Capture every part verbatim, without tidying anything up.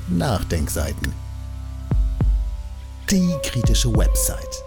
Nachdenkseiten. Die kritische Website.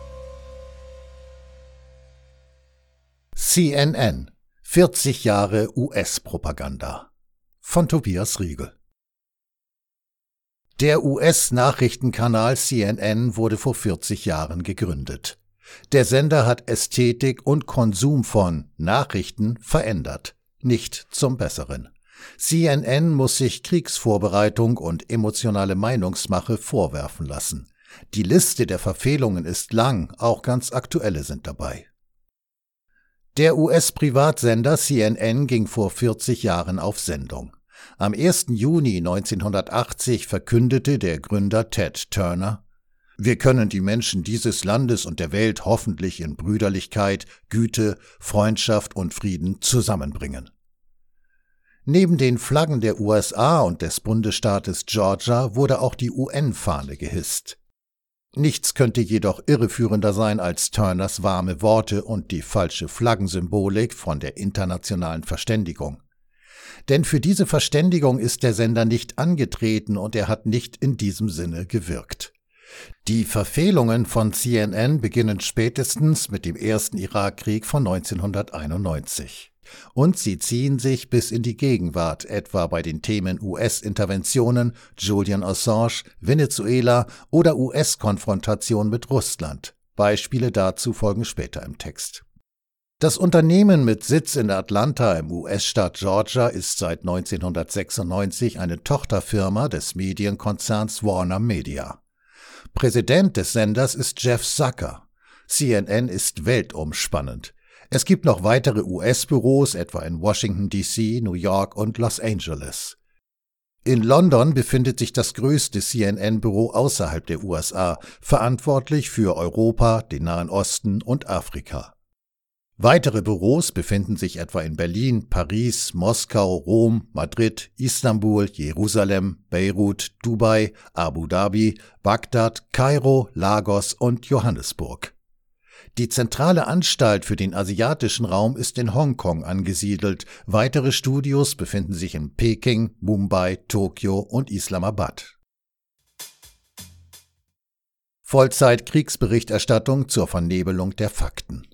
C N N. vierzig Jahre U S-Propaganda. Von Tobias Riegel. Der U S-Nachrichtenkanal C N N wurde vor vierzig Jahren gegründet. Der Sender hat Ästhetik und Konsum von Nachrichten verändert, nicht zum Besseren. C N N muss sich Kriegsvorbereitung und emotionale Meinungsmache vorwerfen lassen. Die Liste der Verfehlungen ist lang, auch ganz aktuelle sind dabei. Der U S-Privatsender C N N ging vor vierzig Jahren auf Sendung. Am ersten Juni neunzehnhundertachtzig verkündete der Gründer Ted Turner: Wir können die Menschen dieses Landes und der Welt hoffentlich in Brüderlichkeit, Güte, Freundschaft und Frieden zusammenbringen. Neben den Flaggen der U S A und des Bundesstaates Georgia wurde auch die U N-Fahne gehisst. Nichts könnte jedoch irreführender sein als Turners warme Worte und die falsche Flaggensymbolik von der internationalen Verständigung. Denn für diese Verständigung ist der Sender nicht angetreten und er hat nicht in diesem Sinne gewirkt. Die Verfehlungen von C N N beginnen spätestens mit dem ersten Irakkrieg von neunzehnhunderteinundneunzig. Und sie ziehen sich bis in die Gegenwart, etwa bei den Themen U S-Interventionen, Julian Assange, Venezuela oder U S-Konfrontation mit Russland. Beispiele dazu folgen später im Text. Das Unternehmen mit Sitz in Atlanta im U S-Staat Georgia ist seit neunzehnhundertsechsundneunzig eine Tochterfirma des Medienkonzerns Warner Media. Präsident des Senders ist Jeff Zucker. C N N ist weltumspannend. Es gibt noch weitere U S-Büros, etwa in Washington D C, New York und Los Angeles. In London befindet sich das größte C N N-Büro außerhalb der U S A, verantwortlich für Europa, den Nahen Osten und Afrika. Weitere Büros befinden sich etwa in Berlin, Paris, Moskau, Rom, Madrid, Istanbul, Jerusalem, Beirut, Dubai, Abu Dhabi, Bagdad, Kairo, Lagos und Johannesburg. Die zentrale Anstalt für den asiatischen Raum ist in Hongkong angesiedelt. Weitere Studios befinden sich in Peking, Mumbai, Tokio und Islamabad. Vollzeit-Kriegsberichterstattung zur Vernebelung der Fakten.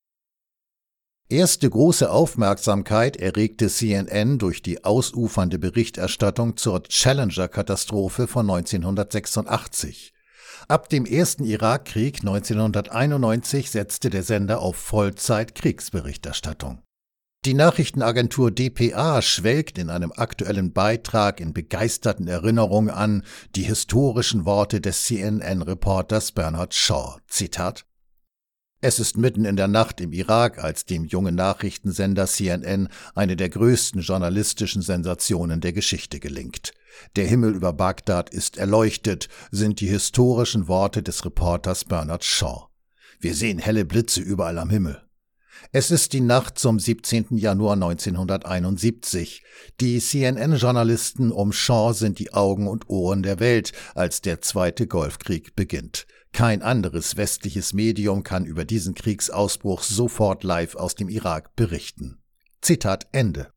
Erste große Aufmerksamkeit erregte C N N durch die ausufernde Berichterstattung zur Challenger-Katastrophe von neunzehnhundertsechsundachtzig. Ab dem ersten Irakkrieg neunzehnhunderteinundneunzig setzte der Sender auf Vollzeit-Kriegsberichterstattung. Die Nachrichtenagentur D P A schwelgt in einem aktuellen Beitrag in begeisterten Erinnerungen an die historischen Worte des C N N-Reporters Bernard Shaw. Zitat: Es ist mitten in der Nacht im Irak, als dem jungen Nachrichtensender C N N eine der größten journalistischen Sensationen der Geschichte gelingt. Der Himmel über Bagdad ist erleuchtet, sind die historischen Worte des Reporters Bernard Shaw. Wir sehen helle Blitze überall am Himmel. Es ist die Nacht zum siebzehnten Januar neunzehnhunderteinundsiebzig. Die C N N-Journalisten um Shaw sind die Augen und Ohren der Welt, als der Zweite Golfkrieg beginnt. Kein anderes westliches Medium kann über diesen Kriegsausbruch sofort live aus dem Irak berichten. Zitat Ende.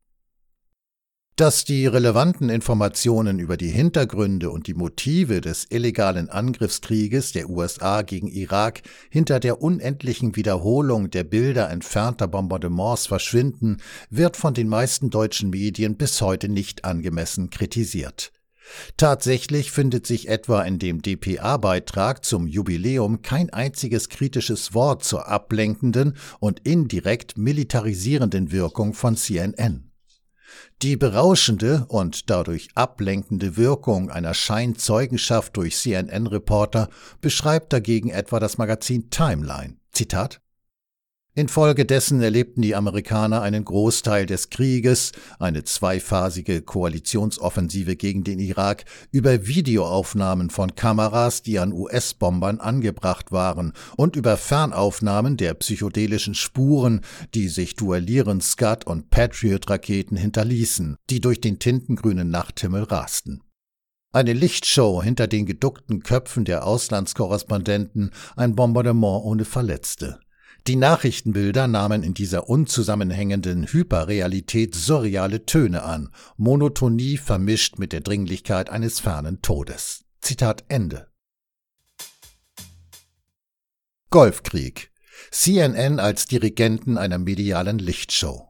Dass die relevanten Informationen über die Hintergründe und die Motive des illegalen Angriffskrieges der U S A gegen Irak hinter der unendlichen Wiederholung der Bilder entfernter Bombardements verschwinden, wird von den meisten deutschen Medien bis heute nicht angemessen kritisiert. Tatsächlich findet sich etwa in dem D P A-Beitrag zum Jubiläum kein einziges kritisches Wort zur ablenkenden und indirekt militarisierenden Wirkung von C N N. Die berauschende und dadurch ablenkende Wirkung einer Scheinzeugenschaft durch C N N-Reporter beschreibt dagegen etwa das Magazin Timeline. Zitat: Infolgedessen erlebten die Amerikaner einen Großteil des Krieges, eine zweiphasige Koalitionsoffensive gegen den Irak, über Videoaufnahmen von Kameras, die an U S-Bombern angebracht waren, und über Fernaufnahmen der psychedelischen Spuren, die sich duellierend Scud- und Patriot-Raketen hinterließen, die durch den tintengrünen Nachthimmel rasten. Eine Lichtshow hinter den geduckten Köpfen der Auslandskorrespondenten, ein Bombardement ohne Verletzte. Die Nachrichtenbilder nahmen in dieser unzusammenhängenden Hyperrealität surreale Töne an, Monotonie vermischt mit der Dringlichkeit eines fernen Todes. Zitat Ende. Golfkrieg. C N N als Dirigenten einer medialen Lichtshow.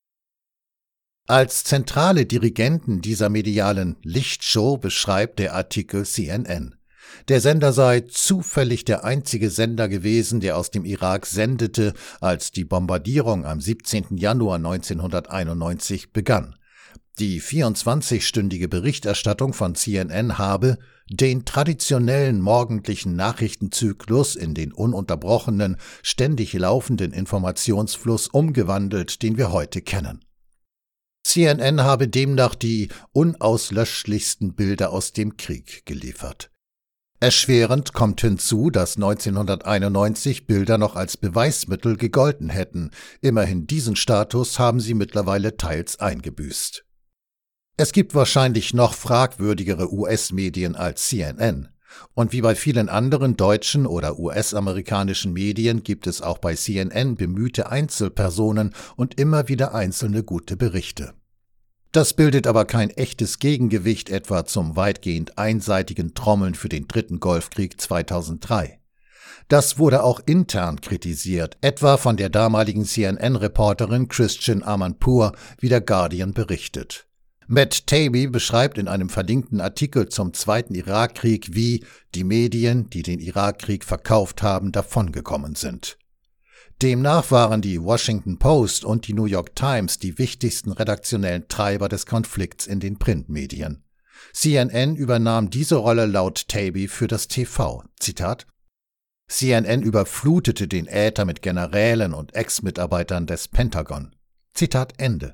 Als zentrale Dirigenten dieser medialen Lichtshow beschreibt der Artikel C N N. Der Sender sei zufällig der einzige Sender gewesen, der aus dem Irak sendete, als die Bombardierung am siebzehnten Januar neunzehnhunderteinundneunzig begann. Die vierundzwanzigstündige Berichterstattung von C N N habe den traditionellen morgendlichen Nachrichtenzyklus in den ununterbrochenen, ständig laufenden Informationsfluss umgewandelt, den wir heute kennen. C N N habe demnach die unauslöschlichsten Bilder aus dem Krieg geliefert. Erschwerend kommt hinzu, dass neunzehnhunderteinundneunzig Bilder noch als Beweismittel gegolten hätten. Immerhin diesen Status haben sie mittlerweile teils eingebüßt. Es gibt wahrscheinlich noch fragwürdigere U S-Medien als C N N. Und wie bei vielen anderen deutschen oder U S-amerikanischen Medien gibt es auch bei C N N bemühte Einzelpersonen und immer wieder einzelne gute Berichte. Das bildet aber kein echtes Gegengewicht etwa zum weitgehend einseitigen Trommeln für den dritten Golfkrieg zweitausenddrei. Das wurde auch intern kritisiert, etwa von der damaligen C N N-Reporterin Christiane Amanpour, wie der Guardian berichtet. Matt Taibbi beschreibt in einem verlinkten Artikel zum Zweiten Irakkrieg, wie die Medien, die den Irakkrieg verkauft haben, davongekommen sind. Demnach waren die Washington Post und die New York Times die wichtigsten redaktionellen Treiber des Konflikts in den Printmedien. C N N übernahm diese Rolle laut Taibbi für das T V. Zitat: C N N überflutete den Äther mit Generälen und Ex-Mitarbeitern des Pentagon. Zitat Ende.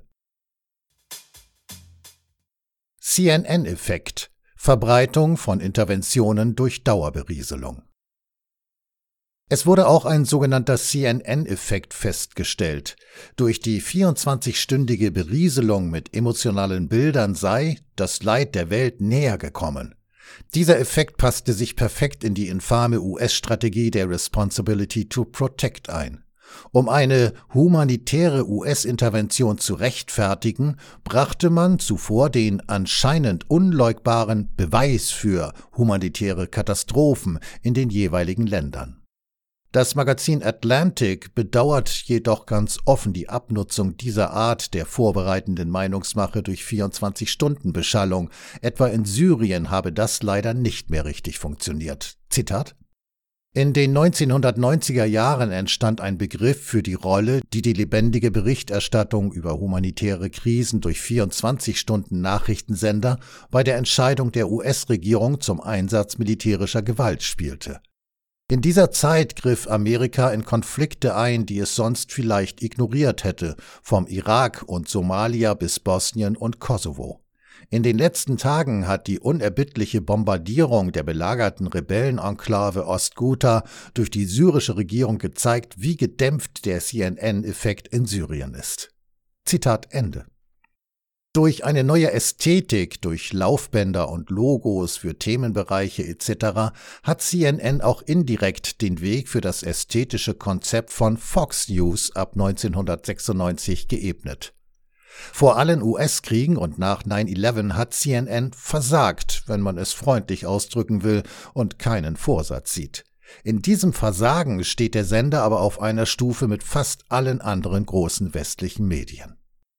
C N N-Effekt. Verbreitung von Interventionen durch Dauerberieselung. Es wurde auch ein sogenannter C N N-Effekt festgestellt. Durch die vierundzwanzigstündige Berieselung mit emotionalen Bildern sei das Leid der Welt näher gekommen. Dieser Effekt passte sich perfekt in die infame U S-Strategie der Responsibility to Protect ein. Um eine humanitäre U S-Intervention zu rechtfertigen, brachte man zuvor den anscheinend unleugbaren Beweis für humanitäre Katastrophen in den jeweiligen Ländern. Das Magazin Atlantic bedauert jedoch ganz offen die Abnutzung dieser Art der vorbereitenden Meinungsmache durch vierundzwanzig-Stunden-Beschallung. Etwa in Syrien habe das leider nicht mehr richtig funktioniert. Zitat: In den neunzehnhundertneunziger Jahren entstand ein Begriff für die Rolle, die die lebendige Berichterstattung über humanitäre Krisen durch vierundzwanzig-Stunden-Nachrichtensender bei der Entscheidung der U S-Regierung zum Einsatz militärischer Gewalt spielte. In dieser Zeit griff Amerika in Konflikte ein, die es sonst vielleicht ignoriert hätte, vom Irak und Somalia bis Bosnien und Kosovo. In den letzten Tagen hat die unerbittliche Bombardierung der belagerten Rebellenenklave Ostghouta durch die syrische Regierung gezeigt, wie gedämpft der C N N-Effekt in Syrien ist. Zitat Ende. Durch eine neue Ästhetik, durch Laufbänder und Logos für Themenbereiche et cetera hat C N N auch indirekt den Weg für das ästhetische Konzept von Fox News ab neunzehnhundertsechsundneunzig geebnet. Vor allen U S-Kriegen und nach neun elf hat C N N versagt, wenn man es freundlich ausdrücken will und keinen Vorsatz sieht. In diesem Versagen steht der Sender aber auf einer Stufe mit fast allen anderen großen westlichen Medien.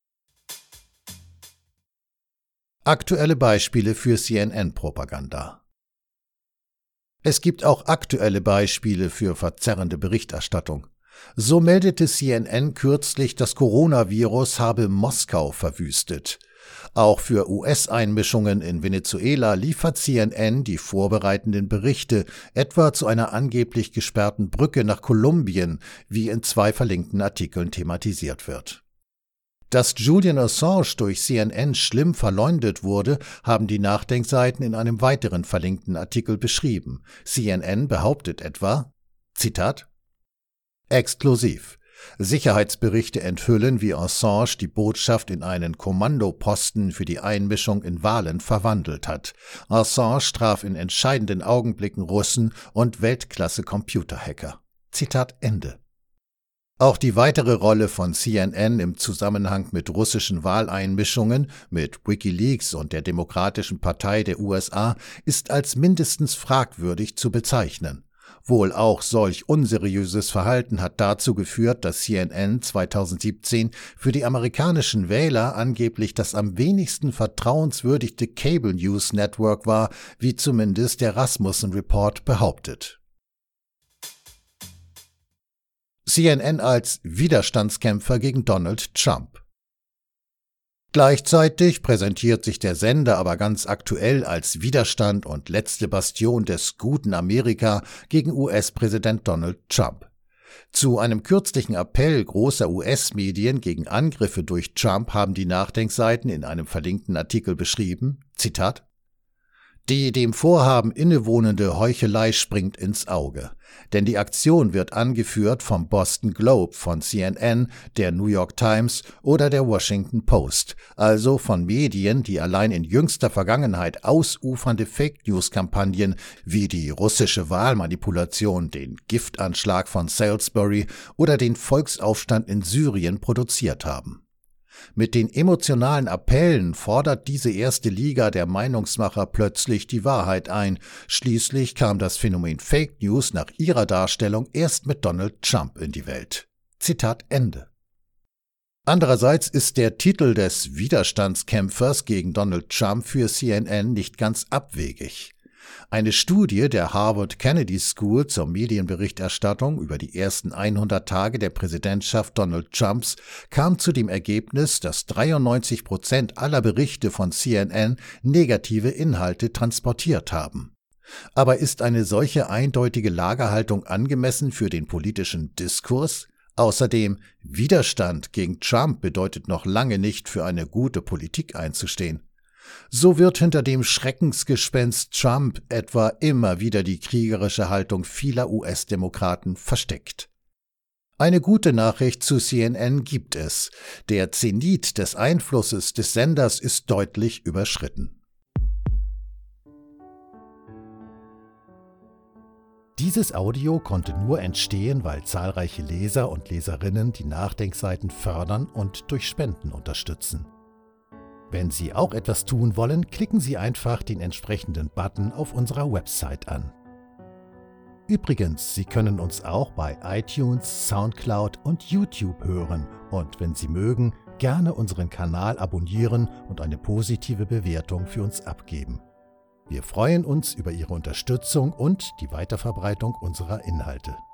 Aktuelle Beispiele für C N N-Propaganda. Es gibt auch aktuelle Beispiele für verzerrende Berichterstattung. So meldete C N N kürzlich, das Coronavirus habe Moskau verwüstet. Auch für U S-Einmischungen in Venezuela liefert C N N die vorbereitenden Berichte, etwa zu einer angeblich gesperrten Brücke nach Kolumbien, wie in zwei verlinkten Artikeln thematisiert wird. Dass Julian Assange durch C N N schlimm verleumdet wurde, haben die Nachdenkseiten in einem weiteren verlinkten Artikel beschrieben. C N N behauptet etwa, Zitat: Exklusiv. Sicherheitsberichte enthüllen, wie Assange die Botschaft in einen Kommandoposten für die Einmischung in Wahlen verwandelt hat. Assange traf in entscheidenden Augenblicken Russen und Weltklasse-Computerhacker. Zitat Ende. Auch die weitere Rolle von C N N im Zusammenhang mit russischen Wahleinmischungen, mit WikiLeaks und der Demokratischen Partei der U S A ist als mindestens fragwürdig zu bezeichnen. Wohl auch solch unseriöses Verhalten hat dazu geführt, dass C N N zweitausendsiebzehn für die amerikanischen Wähler angeblich das am wenigsten vertrauenswürdigte Cable News Network war, wie zumindest der Rasmussen Report behauptet. C N N als Widerstandskämpfer gegen Donald Trump. Gleichzeitig präsentiert sich der Sender aber ganz aktuell als Widerstand und letzte Bastion des guten Amerika gegen U S-Präsident Donald Trump. Zu einem kürzlichen Appell großer U S-Medien gegen Angriffe durch Trump haben die Nachdenkseiten in einem verlinkten Artikel beschrieben, Zitat: Die dem Vorhaben innewohnende Heuchelei springt ins Auge, denn die Aktion wird angeführt vom Boston Globe, von C N N, der New York Times oder der Washington Post, also von Medien, die allein in jüngster Vergangenheit ausufernde Fake-News-Kampagnen wie die russische Wahlmanipulation, den Giftanschlag von Salisbury oder den Volksaufstand in Syrien produziert haben. Mit den emotionalen Appellen fordert diese erste Liga der Meinungsmacher plötzlich die Wahrheit ein. Schließlich kam das Phänomen Fake News nach ihrer Darstellung erst mit Donald Trump in die Welt. Zitat Ende. Andererseits ist der Titel des Widerstandskämpfers gegen Donald Trump für C N N nicht ganz abwegig. Eine Studie der Harvard Kennedy School zur Medienberichterstattung über die ersten hundert Tage der Präsidentschaft Donald Trumps kam zu dem Ergebnis, dass dreiundneunzig Prozent aller Berichte von C N N negative Inhalte transportiert haben. Aber ist eine solche eindeutige Lagerhaltung angemessen für den politischen Diskurs? Außerdem, Widerstand gegen Trump bedeutet noch lange nicht, für eine gute Politik einzustehen. So wird hinter dem Schreckensgespenst Trump etwa immer wieder die kriegerische Haltung vieler U S-Demokraten versteckt. Eine gute Nachricht zu C N N gibt es. Der Zenit des Einflusses des Senders ist deutlich überschritten. Dieses Audio konnte nur entstehen, weil zahlreiche Leser und Leserinnen die Nachdenkseiten fördern und durch Spenden unterstützen. Wenn Sie auch etwas tun wollen, klicken Sie einfach den entsprechenden Button auf unserer Website an. Übrigens, Sie können uns auch bei iTunes, Soundcloud und YouTube hören und wenn Sie mögen, gerne unseren Kanal abonnieren und eine positive Bewertung für uns abgeben. Wir freuen uns über Ihre Unterstützung und die Weiterverbreitung unserer Inhalte.